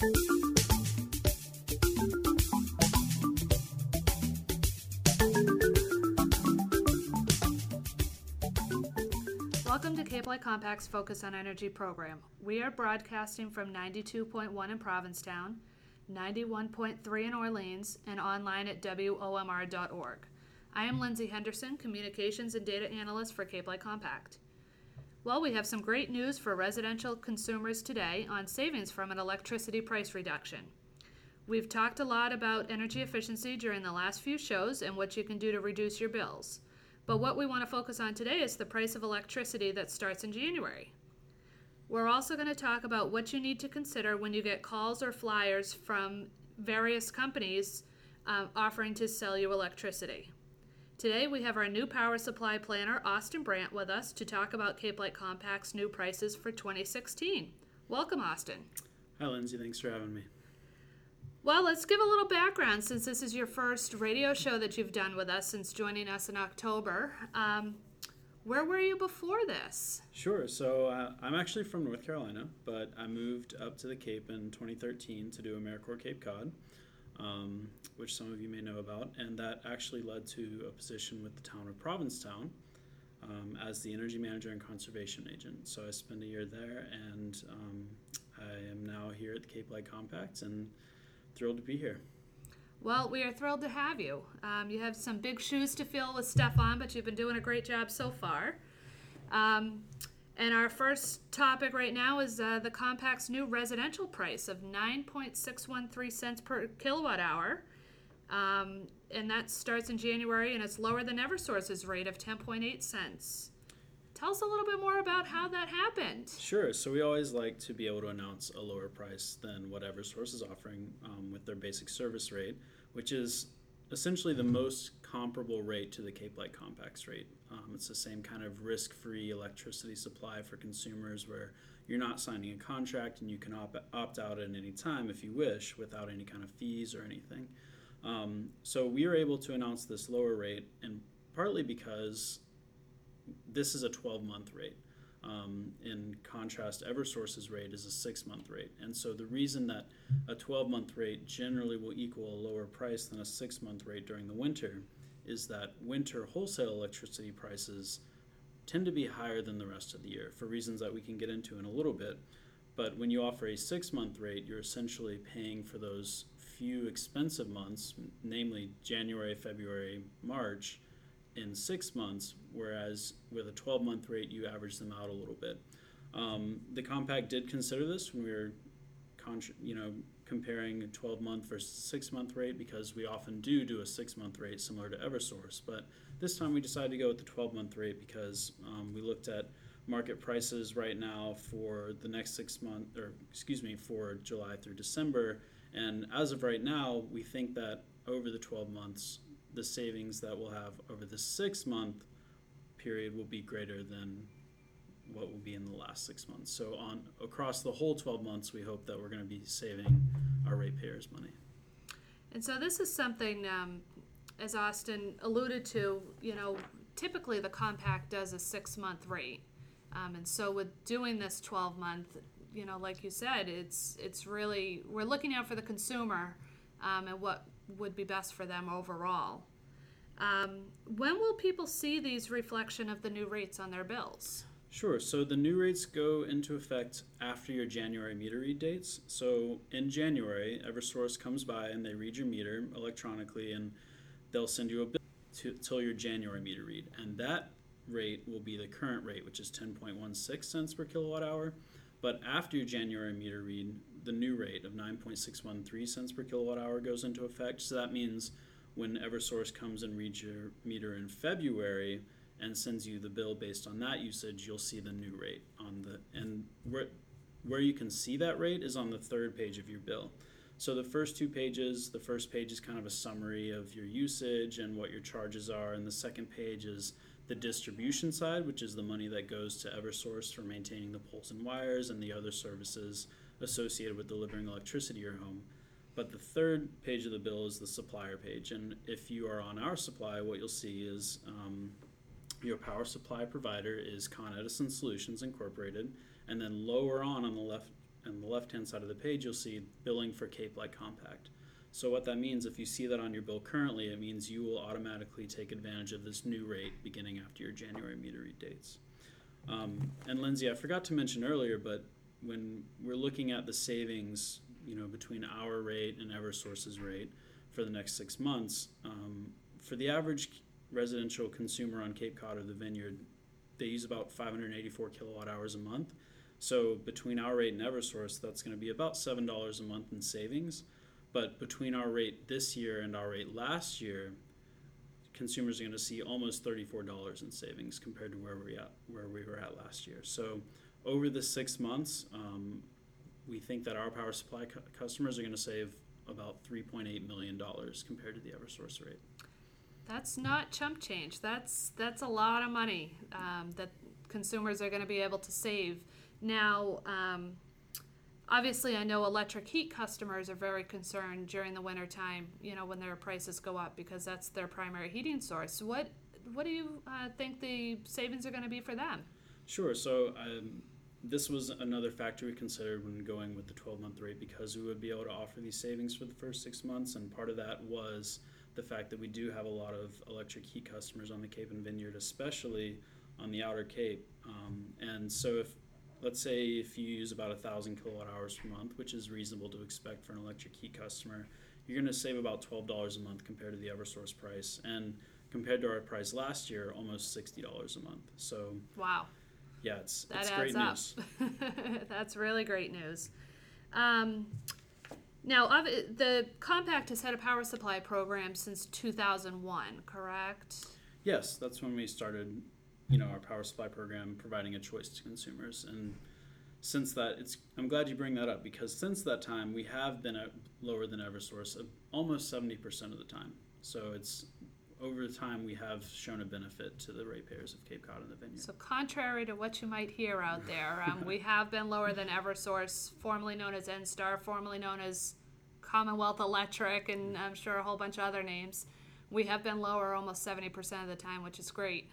Welcome to Cape Light Compact's Focus on Energy program. We are broadcasting from 92.1 in Provincetown, 91.3 in Orleans, and online at WOMR.org. I am Lindsay Henderson, Communications and Data Analyst for Cape Light Compact. Well, we have some great news for residential consumers today on savings from an electricity price reduction. We've talked a lot about energy efficiency during the last few shows and what you can do to reduce your bills. But what we want to focus on today is the price of electricity that starts in January. We're also going to talk about what you need to consider when you get calls or flyers from various companies offering to sell you electricity. Today we have our new power supply planner, Austin Brandt, with us to talk about Cape Light Compact's new prices for 2016. Welcome, Austin. Hi, Lindsay. Thanks for having me. Well, let's give a little background since this is your first radio show that you've done with us since joining us in October. Where were you before this? Sure. So I'm actually from North Carolina, but I moved up to the Cape in 2013 to do AmeriCorps Cape Cod, which some of you may know about, and that actually led to a position with the town of Provincetown as the energy manager and conservation agent. So I spent a year there, and I am now here at the Cape Light Compact, and thrilled to be here. Well, we are thrilled to have you. You have some big shoes to fill with Stefan, but you've been doing a great job so far. And our first topic right now is the Compact's new residential price of 9.613 cents per kilowatt hour. And that starts in January, and it's lower than Eversource's rate of 10.8 cents. Tell us a little bit more about how that happened. Sure. So we always like to be able to announce a lower price than what Eversource is offering with their basic service rate, which is essentially the most comparable rate to the Cape Light Compact's rate. It's the same kind of risk-free electricity supply for consumers where you're not signing a contract and you can opt out at any time if you wish without any kind of fees or anything. So we were able to announce this lower rate, and partly because this is a 12-month rate. In contrast, Eversource's rate is a 6-month rate. And so the reason that a 12-month rate generally will equal a lower price than a 6-month rate during the winter is that winter wholesale electricity prices tend to be higher than the rest of the year for reasons that we can get into in a little bit. But when you offer a 6-month rate, you're essentially paying for those few expensive months, namely January, February, March, in 6 months, whereas with a 12-month rate, you average them out a little bit. The Compact did consider this when we were comparing a 12-month versus 6-month rate, because we often do a 6-month rate similar to Eversource. But this time we decided to go with the 12-month rate because we looked at market prices right now for the next 6 months, for July through December. And as of right now, we think that over the 12 months, the savings that we'll have over the 6-month period will be greater than what will be in the last 6 months. So across the whole 12 months, we hope that we're going to be saving our ratepayers money. And so this is something, as Austin alluded to, typically the Compact does a 6-month rate. And so with doing this 12-month, like you said, it's really, we're looking out for the consumer and what would be best for them overall. When will people see these reflection of the new rates on their bills? Sure. So the new rates go into effect after your January meter read dates. So in January, Eversource comes by and they read your meter electronically, and they'll send you a bill till your January meter read. And that rate will be the current rate, which is 10.16 cents per kilowatt hour. But after your January meter read, the new rate of 9.613 cents per kilowatt hour goes into effect. So that means when Eversource comes and reads your meter in February and sends you the bill based on that usage, you'll see the new rate and where you can see that rate is on the third page of your bill. So the first two pages, the first page is kind of a summary of your usage and what your charges are, and the second page is the distribution side, which is the money that goes to Eversource for maintaining the poles and wires and the other services associated with delivering electricity to your home. But the third page of the bill is the supplier page, and if you are on our supply, what you'll see is your power supply provider is Con Edison Solutions Incorporated, and then lower on the left on the left-hand side of the page, you'll see billing for Cape Light Compact. So what that means, if you see that on your bill currently, it means you will automatically take advantage of this new rate beginning after your January meter read dates. And Lindsay, I forgot to mention earlier, but when we're looking at the savings, between our rate and Eversource's rate for the next 6 months, for the average residential consumer on Cape Cod or the Vineyard, they use about 584 kilowatt hours a month. So between our rate and Eversource, that's going to be about $7 a month in savings. But between our rate this year and our rate last year, consumers are going to see almost $34 in savings compared to where we were at last year. So over the 6 months, we think that our power supply customers are going to save about $3.8 million compared to the Eversource rate. That's not chump change. That's a lot of money that consumers are going to be able to save. Now, obviously, I know electric heat customers are very concerned during the winter time, when their prices go up because that's their primary heating source. What do you think the savings are going to be for them? Sure. So this was another factor we considered when going with the 12-month rate because we would be able to offer these savings for the first 6 months, and part of that was the fact that we do have a lot of electric heat customers on the Cape and Vineyard, especially on the Outer Cape. And so let's say if you use about 1,000 kilowatt hours per month, which is reasonable to expect for an electric heat customer, you're going to save about $12 a month compared to the Eversource price. And compared to our price last year, almost $60 a month. So wow. Yeah, it's adds great news. That's really great news. Now, the Compact has had a power supply program since 2001, correct? Yes, that's when we started, our power supply program, providing a choice to consumers. And since that, I'm glad you bring that up because since that time, we have been lower than Eversource almost 70% of the time. So it's over time we have shown a benefit to the ratepayers of Cape Cod and the Vineyard. So contrary to what you might hear out there, we have been lower than Eversource, formerly known as NSTAR, formerly known as Commonwealth Electric, and I'm sure a whole bunch of other names. We have been lower almost 70% of the time, which is great.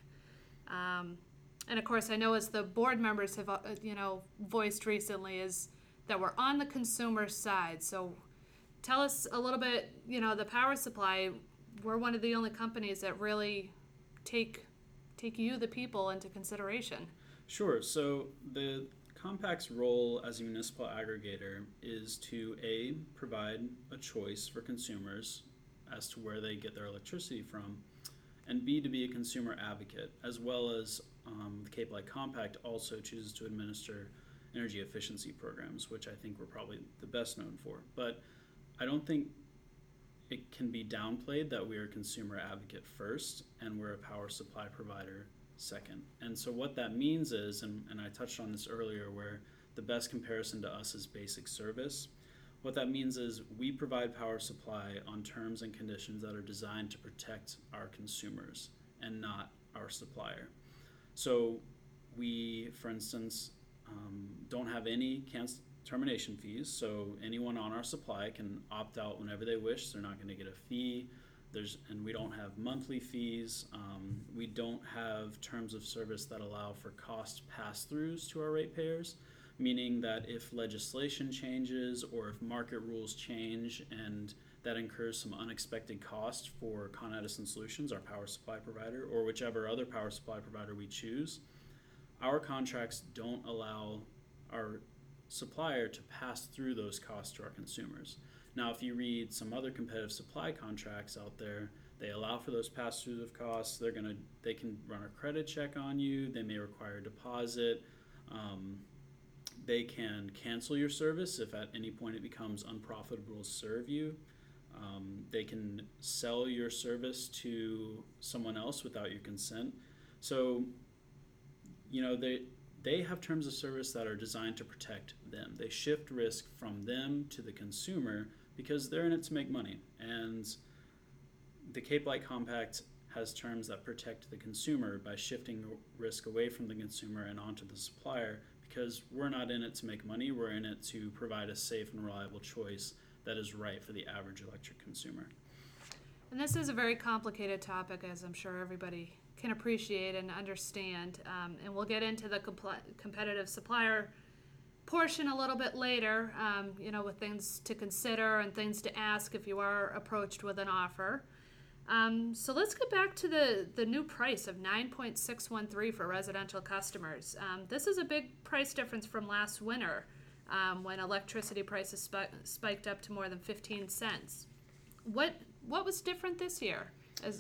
And of course, I know as the board members have, voiced recently is that we're on the consumer side. So tell us a little bit, the power supply, we're one of the only companies that really take you, the people, into consideration. Sure. So the Compact's role as a municipal aggregator is to A, provide a choice for consumers as to where they get their electricity from, and B, to be a consumer advocate, as well as the Cape Light Compact also chooses to administer energy efficiency programs, which I think we're probably the best known for. But I don't think it can be downplayed that we are a consumer advocate first and we're a power supply provider second. And so what that means is, and I touched on this earlier, where the best comparison to us is basic service. What that means is we provide power supply on terms and conditions that are designed to protect our consumers and not our supplier. So we, for instance, don't have any termination fees, so anyone on our supply can opt out whenever they wish. They're not going to get a fee. And we don't have monthly fees. We don't have terms of service that allow for cost pass-throughs to our ratepayers, meaning that if legislation changes or if market rules change and that incurs some unexpected cost for Con Edison Solutions, our power supply provider, or whichever other power supply provider we choose, our contracts don't allow our supplier to pass through those costs to our consumers. Now, if you read some other competitive supply contracts out there, they allow for those pass-throughs of costs. They can run a credit check on you. They may require a deposit. They can cancel your service if at any point it becomes unprofitable to serve you. They can sell your service to someone else without your consent. So, they have terms of service that are designed to protect them. They shift risk from them to the consumer because they're in it to make money. And the Cape Light Compact has terms that protect the consumer by shifting risk away from the consumer and onto the supplier, because we're not in it to make money. We're in it to provide a safe and reliable choice that is right for the average electric consumer. And this is a very complicated topic, as I'm sure everybody can appreciate and understand. And we'll get into the competitive supplier portion a little bit later, with things to consider and things to ask if you are approached with an offer. So let's get back to the new price of $9.613 for residential customers. This is a big price difference from last winter, when electricity prices spiked up to more than 15 cents. What was different this year?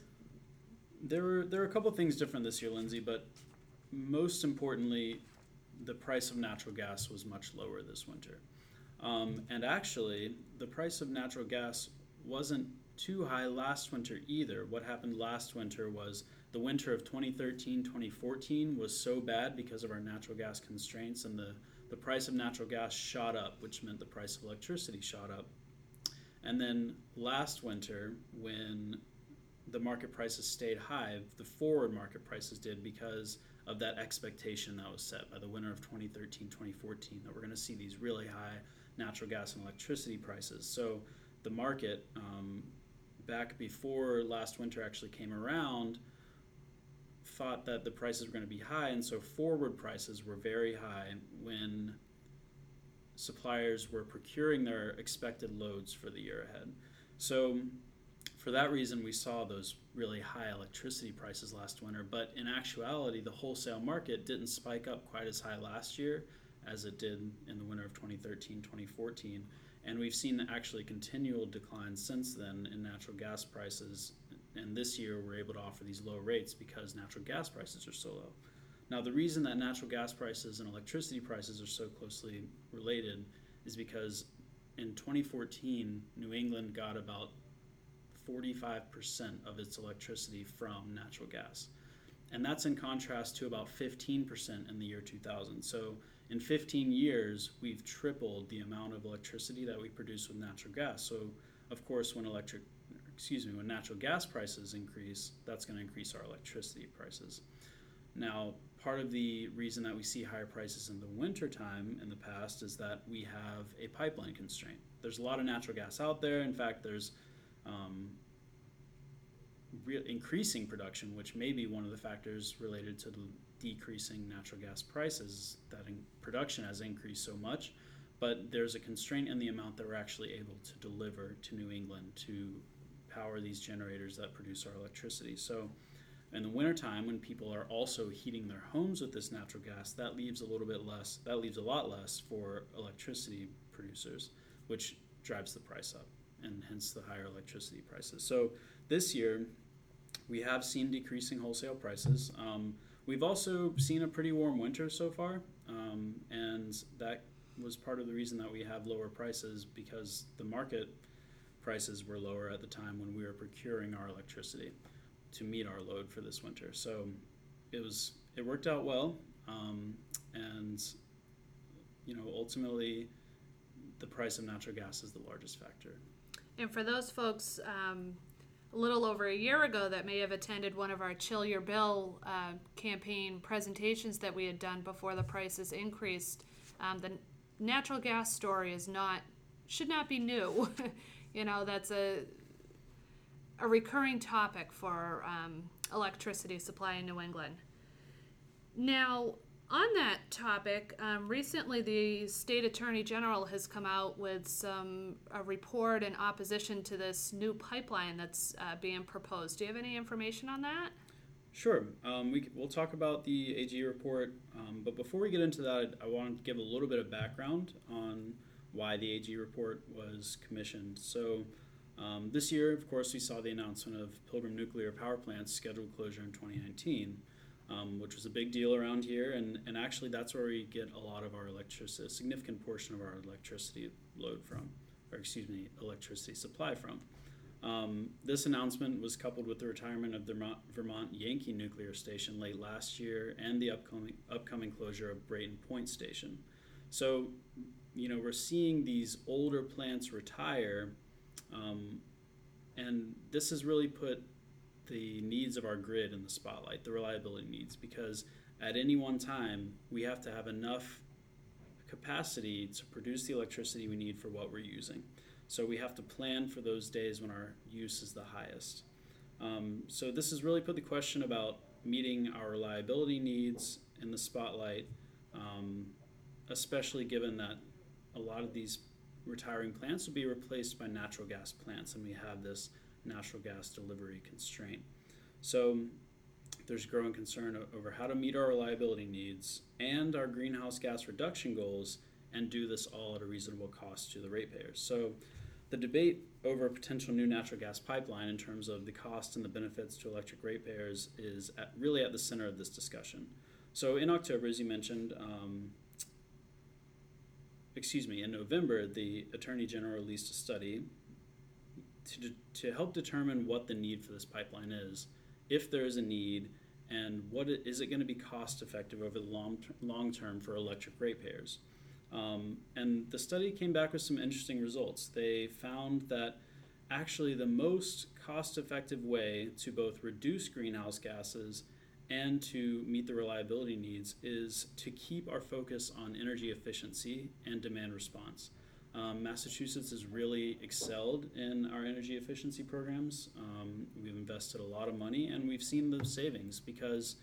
There were a couple of things different this year, Lindsay, but most importantly, the price of natural gas was much lower this winter. And actually, the price of natural gas wasn't too high last winter either. What happened last winter was the winter of 2013-2014 was so bad because of our natural gas constraints, and the price of natural gas shot up, which meant the price of electricity shot up. And then last winter, when the market prices stayed high, the forward market prices did, because of that expectation that was set by the winter of 2013-2014 that we're going to see these really high natural gas and electricity prices. So the market, back before last winter actually came around, thought that the prices were going to be high, and so forward prices were very high when suppliers were procuring their expected loads for the year ahead. So for that reason, we saw those really high electricity prices last winter, but in actuality, the wholesale market didn't spike up quite as high last year as it did in the winter of 2013-2014. And we've seen actually continual decline since then in natural gas prices. And this year we're able to offer these low rates because natural gas prices are so low. Now, the reason that natural gas prices and electricity prices are so closely related is because in 2014, New England got about 45% of its electricity from natural gas. And that's in contrast to about 15% in the year 2000. So in 15 years, we've tripled the amount of electricity that we produce with natural gas. So, of course, when natural gas prices increase, that's going to increase our electricity prices. Now, part of the reason that we see higher prices in the wintertime in the past is that we have a pipeline constraint. There's a lot of natural gas out there. In fact, there's increasing production, which may be one of the factors related to the decreasing natural gas prices, that production has increased so much, but there's a constraint in the amount that we're actually able to deliver to New England to power these generators that produce our electricity. So in the wintertime, when people are also heating their homes with this natural gas, that leaves a lot less for electricity producers, which drives the price up, and hence the higher electricity prices. So this year, we have seen decreasing wholesale prices. We've also seen a pretty warm winter so far, and that was part of the reason that we have lower prices, because the market prices were lower at the time when we were procuring our electricity to meet our load for this winter. So it worked out well, and ultimately the price of natural gas is the largest factor. And for those folks a little over a year ago that may have attended one of our Chill Your Bill campaign presentations that we had done before the prices increased, the natural gas story should not be new. That's a recurring topic for electricity supply in New England. Now, on that topic, recently the state attorney general has come out with a report in opposition to this new pipeline that's being proposed. Do you have any information on that? Sure. We'll talk about the AG report, but before we get into that, I want to give a little bit of background on why the AG report was commissioned. So this year, of course, we saw the announcement of Pilgrim Nuclear Power Plant's scheduled closure in 2019. Which was a big deal around here, and actually that's where we get a lot of our electricity, a significant portion of our electricity electricity supply from. This announcement was coupled with the retirement of the Vermont Yankee Nuclear Station late last year and the upcoming closure of Brayton Point Station. So, we're seeing these older plants retire, and this has really put the needs of our grid in the spotlight, the reliability needs, because at any one time we have to have enough capacity to produce the electricity we need for what we're using. So we have to plan for those days when our use is the highest. So this has really put the question about meeting our reliability needs in the spotlight, especially given that a lot of these retiring plants will be replaced by natural gas plants, and we have this natural gas delivery constraint. So there's growing concern over how to meet our reliability needs and our greenhouse gas reduction goals and do this all at a reasonable cost to the ratepayers. So the debate over a potential new natural gas pipeline in terms of the cost and the benefits to electric ratepayers is really at the center of this discussion. So in October, as you mentioned, in November, the Attorney General released a study to help determine what the need for this pipeline is, if there is a need, and is it going to be cost effective over the long term for electric ratepayers. And the study came back with some interesting results. They found that actually the most cost effective way to both reduce greenhouse gases and to meet the reliability needs is to keep our focus on energy efficiency and demand response. Massachusetts has really excelled in our energy efficiency programs. We've invested a lot of money, and we've seen those savings because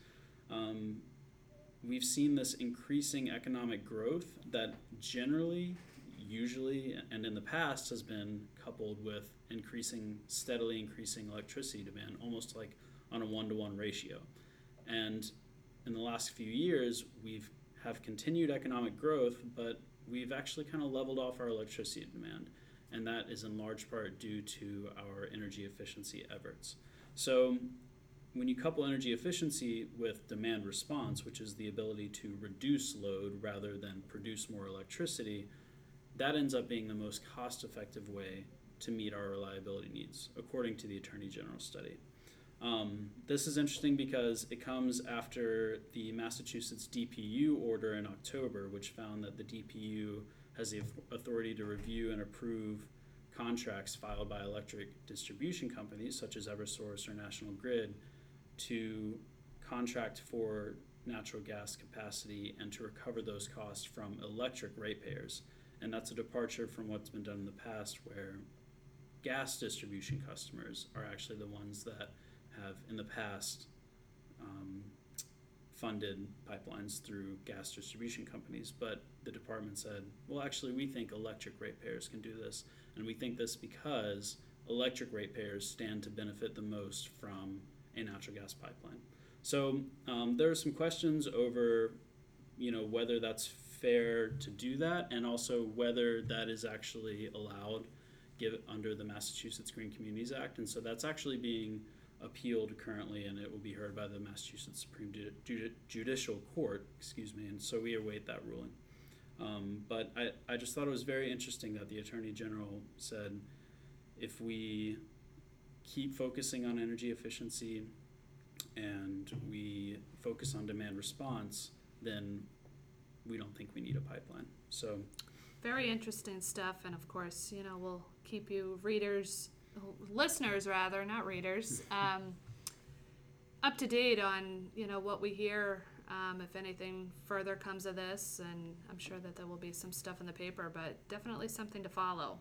we've seen this increasing economic growth that usually, and in the past has been coupled with steadily increasing electricity demand, almost like on a 1-to-1 ratio. And in the last few years, have continued economic growth, but we've actually kind of leveled off our electricity demand. And that is in large part due to our energy efficiency efforts. So when you couple energy efficiency with demand response, which is the ability to reduce load rather than produce more electricity, that ends up being the most cost-effective way to meet our reliability needs, according to the Attorney General study. This is interesting because it comes after the Massachusetts DPU order in October, which found that the DPU has the authority to review and approve contracts filed by electric distribution companies such as Eversource or National Grid to contract for natural gas capacity and to recover those costs from electric ratepayers. And that's a departure from what's been done in the past, where gas distribution customers are actually the ones that have in the past funded pipelines through gas distribution companies. But the department said, well, actually, we think electric ratepayers can do this. And we think this because electric ratepayers stand to benefit the most from a natural gas pipeline. So there are some questions over, whether that's fair to do that, and also whether that is actually allowed under the Massachusetts Green Communities Act. And so that's actually being appealed currently, and it will be heard by the Massachusetts Supreme Judicial Court, and so we await that ruling. But I just thought it was very interesting that the Attorney General said if we keep focusing on energy efficiency and we focus on demand response, then we don't think we need a pipeline. So very interesting stuff, and of course, we'll keep you listeners rather, not readers, up to date on, what we hear, if anything further comes of this, and I'm sure that there will be some stuff in the paper, but definitely something to follow.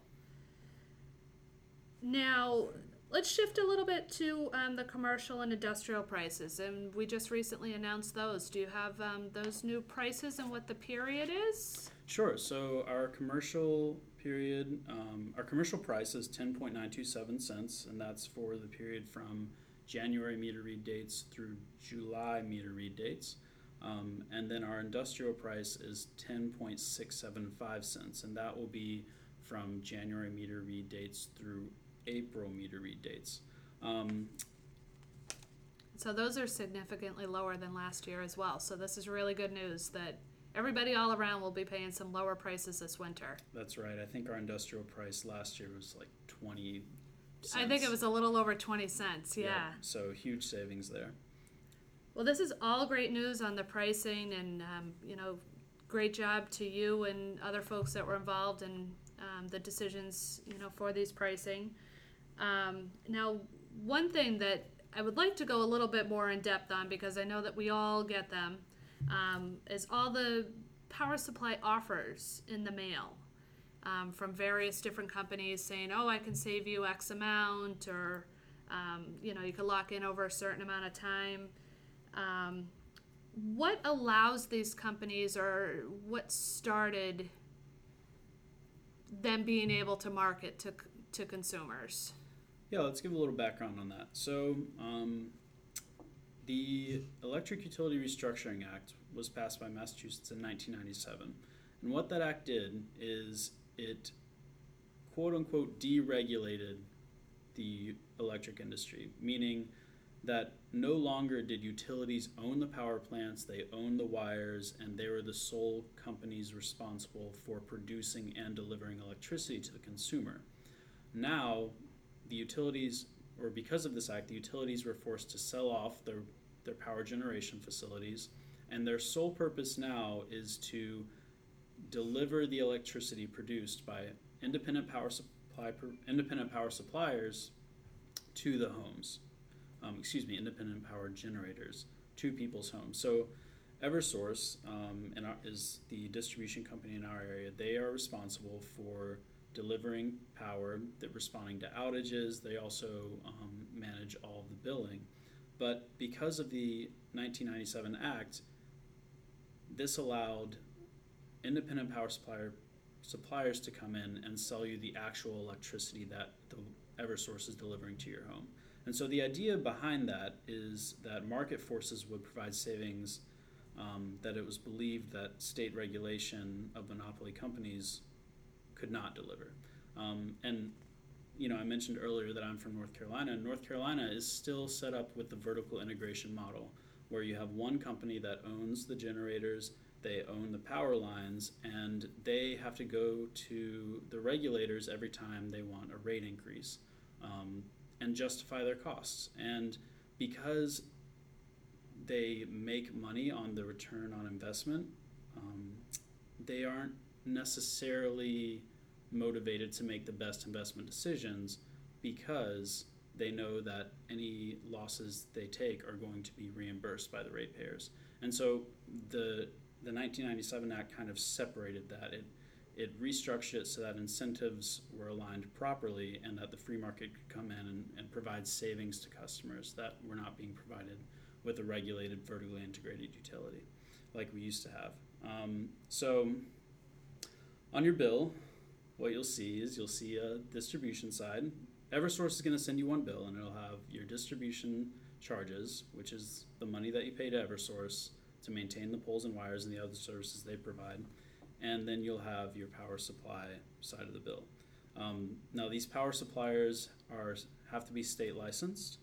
Now, let's shift a little bit to the commercial and industrial prices, and we just recently announced those. Do you have those new prices and what the period is? Sure. So our commercial price is 10.927 cents, and that's for the period from January meter read dates through July meter read dates. And then our industrial price is 10.675 cents, and that will be from January meter read dates through April meter read dates. So those are significantly lower than last year as well. So this is really good news that everybody all around will be paying some lower prices this winter. That's right. I think our industrial price last year was like 20 cents. I think it was a little over 20 cents, yeah. So huge savings there. Well, this is all great news on the pricing, and, great job to you and other folks that were involved in the decisions, for these pricing. Now, one thing that I would like to go a little bit more in depth on, because I know that we all get them, is all the power supply offers in the mail from various different companies saying, oh, I can save you X amount, or, you can lock in over a certain amount of time. what allows these companies, or what started them being able to market to consumers? Yeah, let's give a little background on that. So, the Electric Utility Restructuring Act was passed by Massachusetts in 1997. And what that act did is it, quote unquote, deregulated the electric industry, meaning that no longer did utilities own the power plants, they owned the wires, and they were the sole companies responsible for producing and delivering electricity to the consumer. Now, the utilities, or because of this act, the utilities were forced to sell off their power generation facilities, and their sole purpose now is to deliver the electricity produced by independent power suppliers to the homes. Independent power generators to people's homes. So Eversource is the distribution company in our area. They are responsible for delivering power, responding to outages. They also manage all of the billing. But because of the 1997 Act, this allowed independent power suppliers to come in and sell you the actual electricity that the Eversource is delivering to your home. And so the idea behind that is that market forces would provide savings that it was believed that state regulation of monopoly companies could not deliver. And I mentioned earlier that I'm from North Carolina, and North Carolina is still set up with the vertical integration model, where you have one company that owns the generators, they own the power lines, and they have to go to the regulators every time they want a rate increase and justify their costs. And because they make money on the return on investment, they aren't necessarily motivated to make the best investment decisions, because they know that any losses they take are going to be reimbursed by the ratepayers. And so the 1997 Act kind of separated that. It restructured it so that incentives were aligned properly, and that the free market could come in and provide savings to customers that were not being provided with a regulated, vertically integrated utility like we used to have. So on your bill, what you'll see a distribution side. Eversource is going to send you one bill, and it'll have your distribution charges, which is the money that you pay to Eversource to maintain the poles and wires and the other services they provide. And then you'll have your power supply side of the bill. Now, these power suppliers have to be state licensed,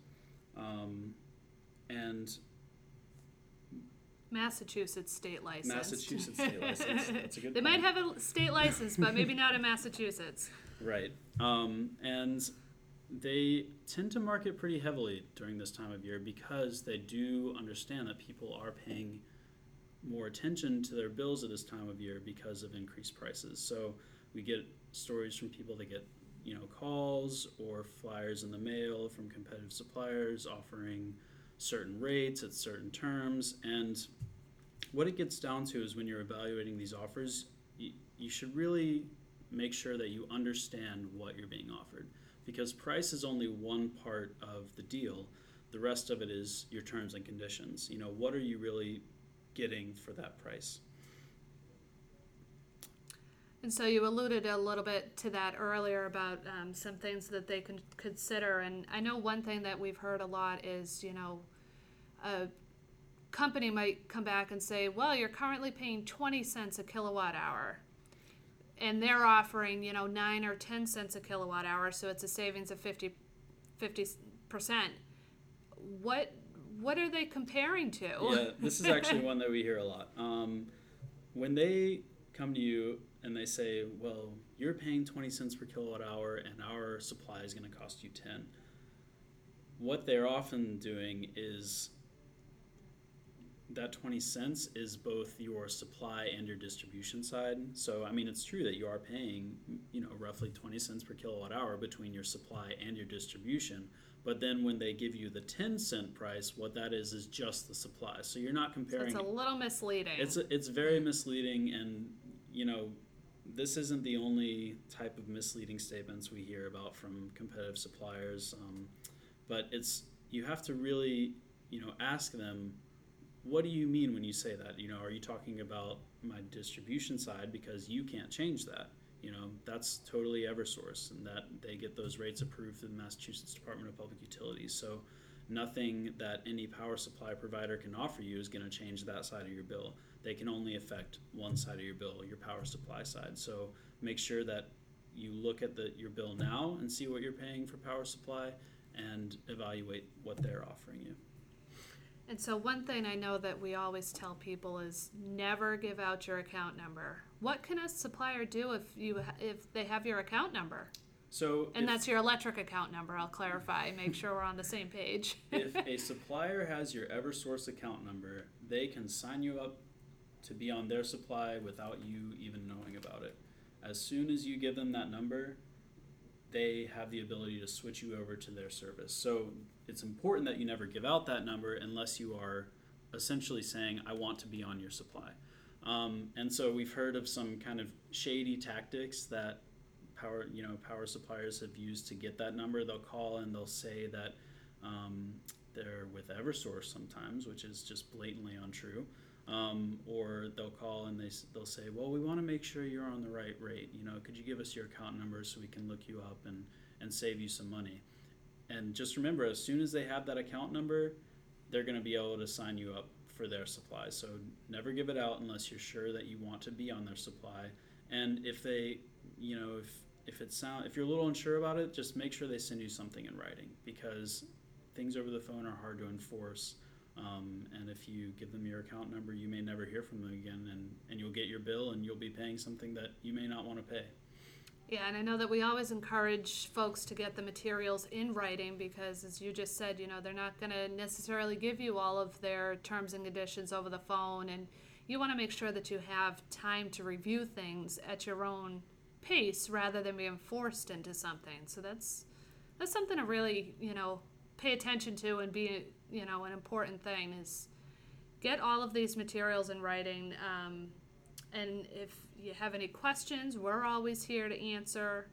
and Massachusetts state license. Massachusetts state license. That's a good They point. might have a state license, but maybe not in Massachusetts. Right. And they tend to market pretty heavily during this time of year, because they do understand that people are paying more attention to their bills at this time of year because of increased prices. So we get stories from people that get calls or flyers in the mail from competitive suppliers offering certain rates at certain terms. And what it gets down to is, when you're evaluating these offers, you should really make sure that you understand what you're being offered, because price is only one part of the deal. The rest of it is your terms and conditions. What are you really getting for that price? And so you alluded a little bit to that earlier about some things that they can consider. And I know one thing that we've heard a lot is, a company might come back and say, well, you're currently paying 20 cents a kilowatt hour. And they're offering, 9 or 10 cents a kilowatt hour, so it's a savings of 50%. What are they comparing to? Yeah, this is actually one that we hear a lot. When they come to you and they say, well, you're paying 20 cents per kilowatt hour and our supply is going to cost you 10. What they're often doing is that 20 cents is both your supply and your distribution side. So, it's true that you are paying, roughly 20 cents per kilowatt hour between your supply and your distribution. But then when they give you the 10-cent price, what that is just the supply. So you're not comparing. So it's a little misleading. It's very misleading, and this isn't the only type of misleading statements we hear about from competitive suppliers. But you have to really ask them, what do you mean when you say that? Are you talking about my distribution side because you can't change that? That's totally Eversource, and that they get those rates approved through the Massachusetts Department of Public Utilities. So nothing that any power supply provider can offer you is going to change that side of your bill. They can only affect one side of your bill, your power supply side. So make sure that you look at your bill now and see what you're paying for power supply and evaluate what they're offering you. And so one thing I know that we always tell people is never give out your account number. What can a supplier do if they have your account number? And that's your electric account number, I'll clarify, make sure we're on the same page. If a supplier has your Eversource account number, they can sign you up to be on their supply without you even knowing about it. As soon as you give them that number, they have the ability to switch you over to their service. So it's important that you never give out that number unless you are essentially saying, I want to be on your supply. And so we've heard of some kind of shady tactics that power suppliers have used to get that number. They'll call and they'll say that they're with Eversource sometimes, which is just blatantly untrue. Or they'll call and they'll say, well, we want to make sure you're on the right rate. Could you give us your account number so we can look you up and save you some money? And just remember, as soon as they have that account number, they're going to be able to sign you up for their supply. So never give it out unless you're sure that you want to be on their supply. And if they, if you're a little unsure about it, just make sure they send you something in writing, because things over the phone are hard to enforce. And if you give them your account number, you may never hear from them again, and you'll get your bill and you'll be paying something that you may not want to pay. Yeah, and I know that we always encourage folks to get the materials in writing because, as you just said, they're not going to necessarily give you all of their terms and conditions over the phone, and you want to make sure that you have time to review things at your own pace rather than being forced into something. So that's something to really, pay attention to and be, an important thing is get all of these materials in writing. And if you have any questions, we're always here to answer.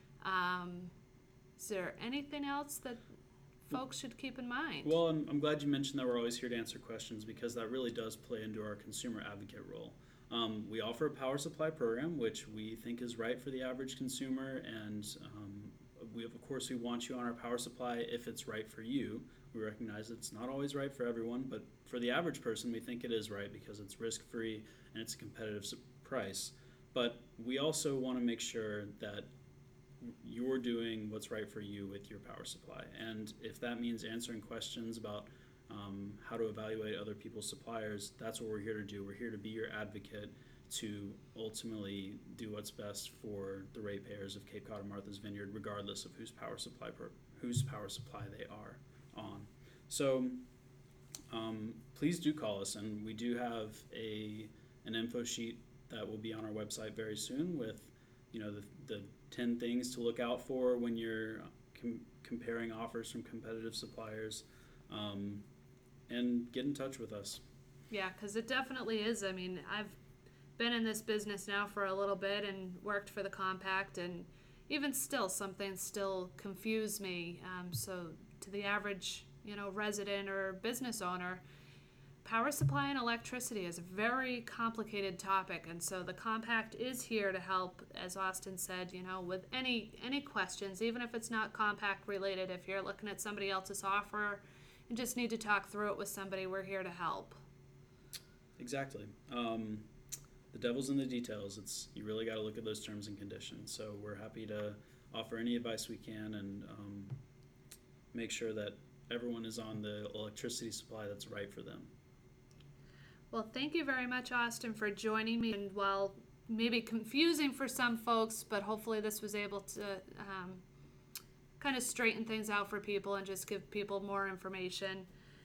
Is there anything else that folks should keep in mind? Well, I'm glad you mentioned that we're always here to answer questions, because that really does play into our consumer advocate role. We offer a power supply program, which we think is right for the average consumer, and we want you on our power supply if it's right for you. We recognize it's not always right for everyone, but for the average person, we think it is right because it's risk-free and it's a competitive price. But we also want to make sure that you're doing what's right for you with your power supply. And if that means answering questions about how to evaluate other people's suppliers, that's what we're here to do. We're here to be your advocate to ultimately do what's best for the ratepayers of Cape Cod and Martha's Vineyard, regardless of whose power supply they are on. So please do call us, and we do have an info sheet that will be on our website very soon with the 10 things to look out for when you're comparing offers from competitive suppliers, and get in touch with us. Yeah, because it definitely is. I mean, I've been in this business now for a little bit and worked for the compact, and even still, some things still confuse me. So to the average, resident or business owner, power supply and electricity is a very complicated topic, and so the compact is here to help, as Austin said, with any questions, even if it's not compact related. If you're looking at somebody else's offer and just need to talk through it with somebody, we're here to help. Exactly. The devil's in the details. You really got to look at those terms and conditions. So we're happy to offer any advice we can and make sure that everyone is on the electricity supply that's right for them. Well, thank you very much, Austin, for joining me. And while maybe confusing for some folks, but hopefully this was able to kind of straighten things out for people and just give people more information.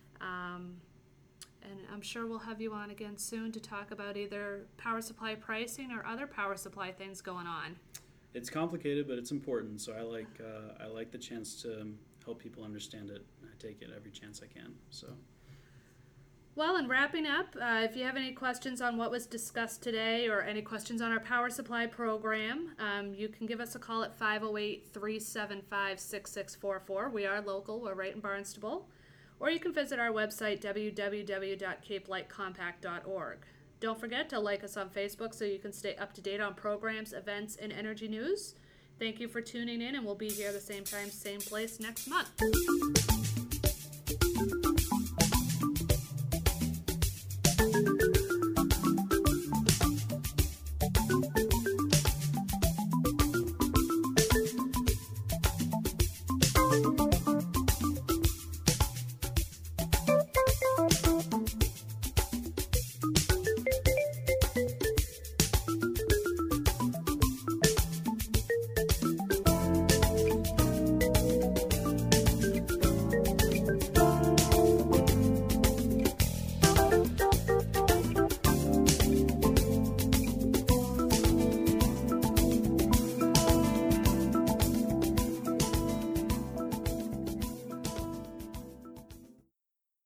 And I'm sure we'll have you on again soon to talk about either power supply pricing or other power supply things going on. It's complicated, but it's important. So I like the chance to help people understand it. I take it every chance I can. So. Well, and wrapping up, if you have any questions on what was discussed today or any questions on our power supply program, you can give us a call at 508-375-6644. We are local. We're right in Barnstable. or you can visit our website, www.capelightcompact.org. Don't forget to like us on Facebook so you can stay up to date on programs, events, and energy news. Thank you for tuning in, and we'll be here the same time, same place next month.